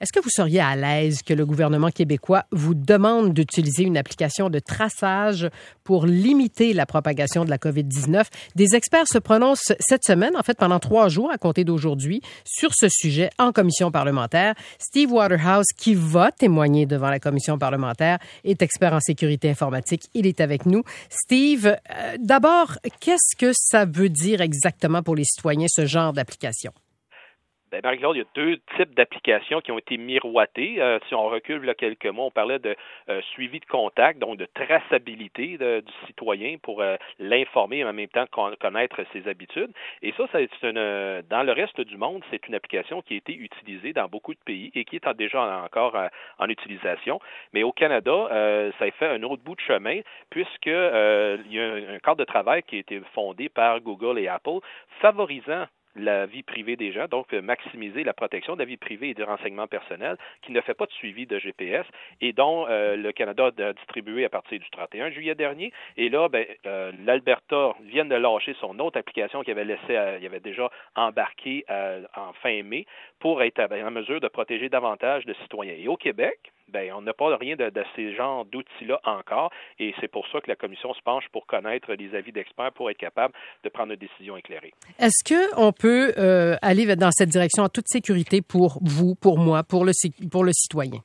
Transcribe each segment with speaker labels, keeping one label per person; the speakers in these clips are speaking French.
Speaker 1: Est-ce que vous seriez à l'aise que le gouvernement québécois vous demande d'utiliser une application de traçage pour limiter la propagation de la COVID-19? Des experts se prononcent cette semaine, en fait pendant 3 jours à compter d'aujourd'hui, sur ce sujet en commission parlementaire. Steve Waterhouse, qui va témoigner devant la commission parlementaire, est expert en sécurité informatique. Il est avec nous. Steve, d'abord, qu'est-ce que ça veut dire exactement pour les citoyens, ce genre d'application?
Speaker 2: Bien, Marie-Claude, il y a 2 types d'applications qui ont été miroitées. Si on recule là, quelques mois, on parlait de suivi de contact, donc de traçabilité du citoyen pour l'informer et en même temps connaître ses habitudes. Et ça c'est dans le reste du monde, c'est une application qui a été utilisée dans beaucoup de pays et qui est déjà encore en utilisation. Mais au Canada, ça a fait un autre bout de chemin puisque il y a un cadre de travail qui a été fondé par Google et Apple, favorisant la vie privée des gens, donc maximiser la protection de la vie privée et des renseignements personnels, qui ne fait pas de suivi de GPS et dont le Canada a distribué à partir du 31 juillet dernier. Et là, l'Alberta vient de lâcher son autre application qu'il avait déjà embarquée en fin mai pour être en mesure de protéger davantage de citoyens. Et au Québec, on n'a pas rien de ces genres d'outils-là encore, et c'est pour ça que la Commission se penche pour connaître les avis d'experts pour être capable de prendre une décision éclairée.
Speaker 1: Est-ce qu'on peut aller dans cette direction en toute sécurité pour vous, pour moi, pour le citoyen?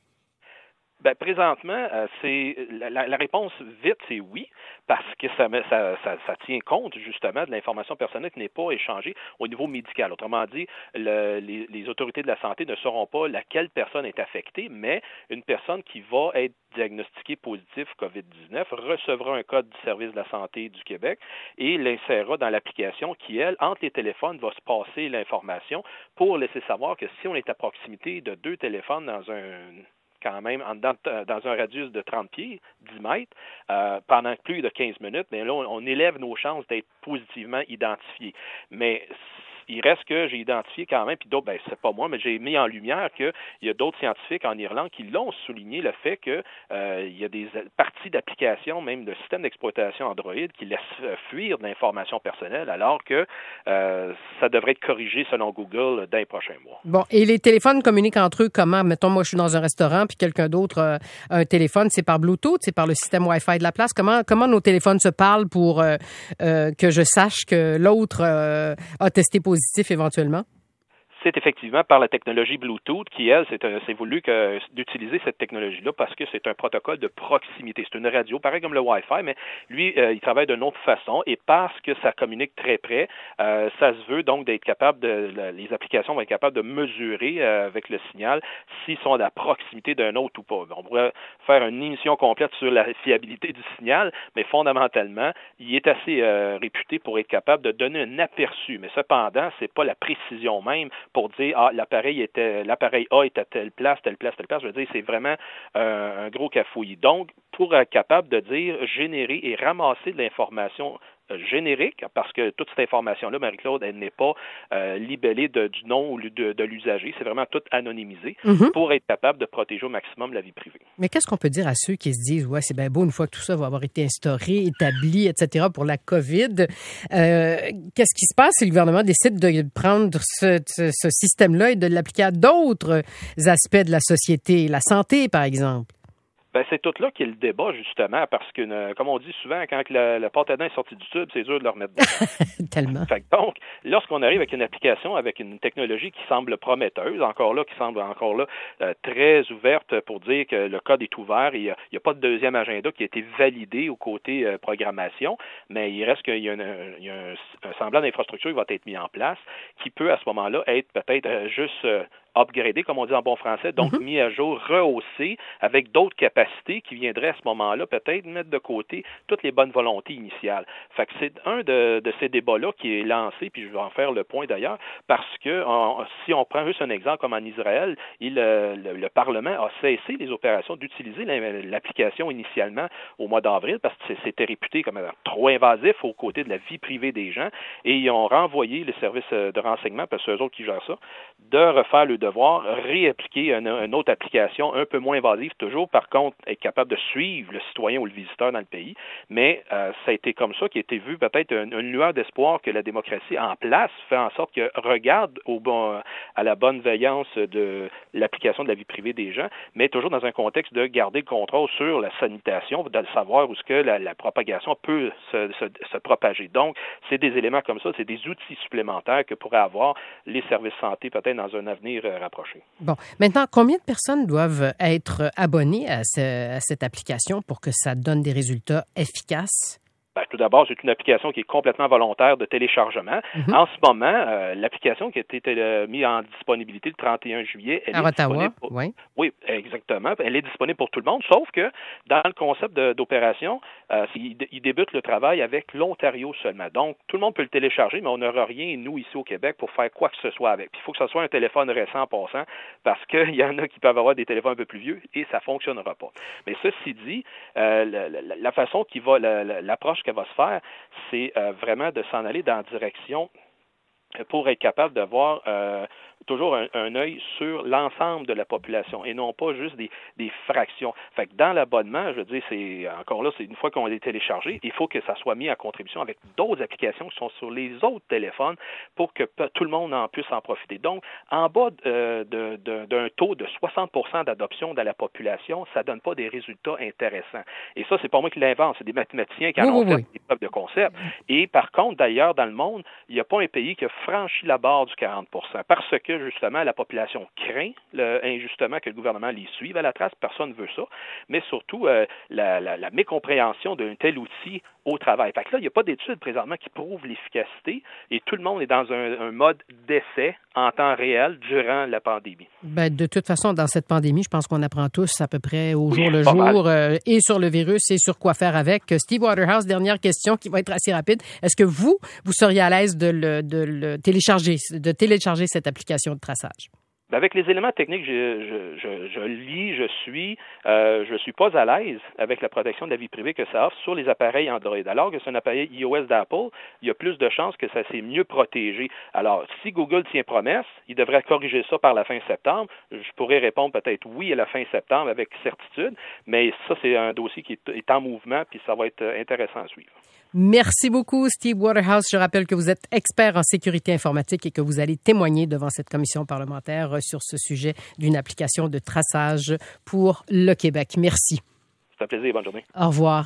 Speaker 2: Présentement, c'est la réponse vite, c'est oui, parce que ça tient compte justement de l'information personnelle qui n'est pas échangée au niveau médical. Autrement dit, les autorités de la santé ne sauront pas laquelle personne est affectée, mais une personne qui va être diagnostiquée positif COVID-19 recevra un code du service de la santé du Québec et l'insérera dans l'application qui, elle, entre les téléphones, va se passer l'information pour laisser savoir que si on est à proximité de 2 téléphones dans un radius de 30 pieds, 10 mètres, pendant plus de 15 minutes, là, on élève nos chances d'être positivement identifiés. Mais il reste que j'ai identifié quand même, puis d'autres, c'est pas moi, mais j'ai mis en lumière qu'il y a d'autres scientifiques en Irlande qui l'ont souligné, le fait que il y a des parties d'applications, même de systèmes d'exploitation Android, qui laissent fuir de l'information personnelle, alors que ça devrait être corrigé selon Google dans les prochains mois.
Speaker 1: Bon, et les téléphones communiquent entre eux comment? Mettons, moi, je suis dans un restaurant, puis quelqu'un d'autre a un téléphone, c'est par Bluetooth, c'est par le système Wi-Fi de la place. Comment nos téléphones se parlent pour que je sache que l'autre a testé positif éventuellement?
Speaker 2: C'est effectivement par la technologie Bluetooth qui, elle, c'est voulu d'utiliser cette technologie-là parce que c'est un protocole de proximité. C'est une radio, pareil comme le Wi-Fi, mais lui, il travaille d'une autre façon et parce que ça communique très près, ça se veut donc d'être capable les applications vont être capables de mesurer avec le signal s'ils sont à la proximité d'un autre ou pas. On pourrait faire une émission complète sur la fiabilité du signal, mais fondamentalement, il est assez réputé pour être capable de donner un aperçu. Mais cependant, c'est pas la précision même pour dire l'appareil A est à telle place. Je veux dire, c'est vraiment un gros cafouillis. Donc, pour être capable de dire générer et ramasser de l'information générique, parce que toute cette information-là, Marie-Claude, elle n'est pas libellée du nom ou de l'usager. C'est vraiment tout anonymisé pour être capable de protéger au maximum la vie privée.
Speaker 1: Mais qu'est-ce qu'on peut dire à ceux qui se disent, ouais, c'est bien beau une fois que tout ça va avoir été instauré, établi, etc. pour la COVID. Qu'est-ce qui se passe si le gouvernement décide de prendre ce système-là et de l'appliquer à d'autres aspects de la société, la santé, par exemple?
Speaker 2: C'est tout là qu'il y a le débat, justement, parce que, comme on dit souvent, quand le pâte à dents est sorti du tube, c'est dur de le remettre dedans.
Speaker 1: Tellement.
Speaker 2: Donc, lorsqu'on arrive avec une application, avec une technologie qui semble prometteuse, qui semble très ouverte pour dire que le code est ouvert, il n'y a pas de deuxième agenda qui a été validé au côté programmation, mais il reste qu'il y a un semblant d'infrastructure qui va être mis en place, qui peut, à ce moment-là, être peut-être juste upgradé, comme on dit en bon français, donc mis à jour, rehaussé, avec d'autres capacités qui viendraient à ce moment-là peut-être mettre de côté toutes les bonnes volontés initiales. Fait que c'est un de ces débats-là qui est lancé, puis je vais en faire le point d'ailleurs, parce que si on prend juste un exemple comme en Israël, le Parlement a cessé les opérations d'utiliser l'application initialement au mois d'avril, parce que c'était réputé comme trop invasif aux côtés de la vie privée des gens, et ils ont renvoyé les services de renseignement, parce que c'est eux autres qui gèrent ça, de refaire le devoir réappliquer une autre application un peu moins invasive, toujours par contre être capable de suivre le citoyen ou le visiteur dans le pays. Mais ça a été comme ça qui a été vu peut-être une lueur d'espoir que la démocratie en place fait en sorte que regarde à la bonne veillance de l'application de la vie privée des gens, mais toujours dans un contexte de garder le contrôle sur la sanitation, de savoir où est-ce que la propagation peut se propager. Donc, c'est des éléments comme ça, c'est des outils supplémentaires que pourraient avoir les services santé peut-être dans un avenir rapproché.
Speaker 1: Bon, maintenant, combien de personnes doivent être abonnées à cette application pour que ça donne des résultats efficaces?
Speaker 2: Tout d'abord, c'est une application qui est complètement volontaire de téléchargement. Mm-hmm. En ce moment, l'application qui a été mise en disponibilité le 31 juillet, elle est disponible pour... Oui, exactement. Elle est disponible pour tout le monde, sauf que dans le concept d'opération, il débute le travail avec l'Ontario seulement. Donc, tout le monde peut le télécharger, mais on n'aura rien, nous, ici au Québec, pour faire quoi que ce soit avec. Puis, il faut que ce soit un téléphone récent en passant, parce qu'il y en a qui peuvent avoir des téléphones un peu plus vieux et ça ne fonctionnera pas. Mais ceci dit, la façon qui va, l'approche qu'elle va se faire, c'est vraiment de s'en aller dans la direction pour être capable d'avoir toujours un œil sur l'ensemble de la population et non pas juste des fractions. Fait que dans l'abonnement, je veux dire, c'est une fois qu'on est téléchargé, il faut que ça soit mis en contribution avec d'autres applications qui sont sur les autres téléphones pour que tout le monde en puisse en profiter. Donc, en bas d'un taux de 60% d'adoption de la population, ça donne pas des résultats intéressants. Et ça, c'est pas moi qui l'invente, c'est des mathématiciens qui en ont fait des preuves de concept. Et par contre, d'ailleurs, dans le monde, il n'y a pas un pays qui a franchi la barre du 40%, parce que justement, la population craint injustement que le gouvernement les suive à la trace. Personne ne veut ça. Mais surtout, la mécompréhension d'un tel outil au travail. Fait que là, il n'y a pas d'études présentement qui prouvent l'efficacité et tout le monde est dans un mode d'essai en temps réel durant la pandémie.
Speaker 1: De toute façon, dans cette pandémie, je pense qu'on apprend tous à peu près au jour le jour et sur le virus et sur quoi faire avec. Steve Waterhouse, dernière question qui va être assez rapide. Est-ce que vous seriez à l'aise de télécharger cette application de traçage?
Speaker 2: Avec les éléments techniques, je lis, je suis pas à l'aise avec la protection de la vie privée que ça offre sur les appareils Android. Alors que c'est un appareil iOS d'Apple, il y a plus de chances que ça s'est mieux protégé. Alors, si Google tient promesse, il devrait corriger ça par la fin septembre. Je pourrais répondre peut-être oui à la fin septembre avec certitude, mais ça, c'est un dossier qui est en mouvement, puis ça va être intéressant à suivre.
Speaker 1: Merci beaucoup, Steve Waterhouse. Je rappelle que vous êtes expert en sécurité informatique et que vous allez témoigner devant cette commission parlementaire sur ce sujet d'une application de traçage pour le Québec. Merci.
Speaker 2: C'est un plaisir. Bonne journée.
Speaker 1: Au revoir.